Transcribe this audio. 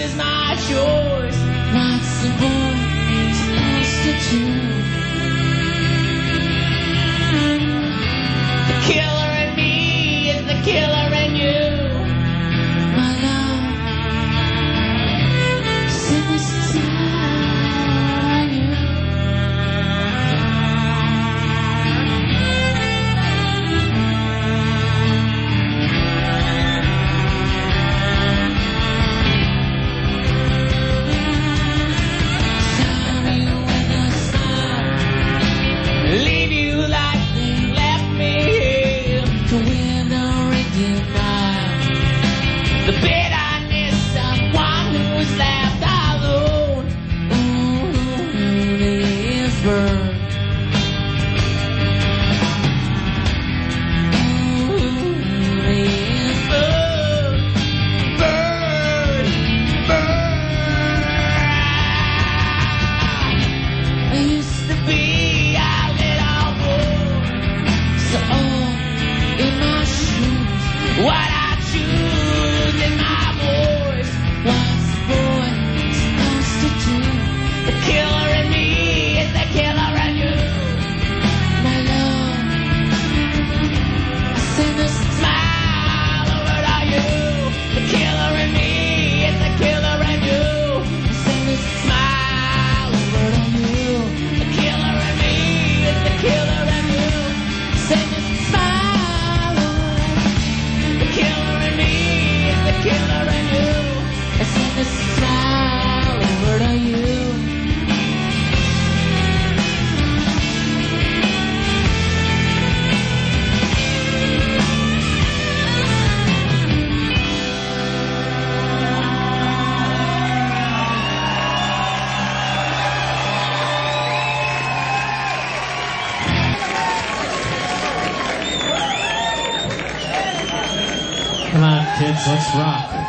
is my choice. What's the boy supposed to do? The killer in me is the killer in you. My love, send this time you. Leave you like they left me here to wither in mine. The bitterness of one who's left alone. Ooh, is burned. Ooh, is burned, burned, burned. I used to be what I choose in my voice. What's the boy supposed to do? The killer in me is the killer in you. My love, I send a smile over to you. The killer in me is the killer in you. I send a smile over to you. The killer in me is the killer in you. Send a smile. Killer in you, I send a smile over to you. Come on, kids, let's rock.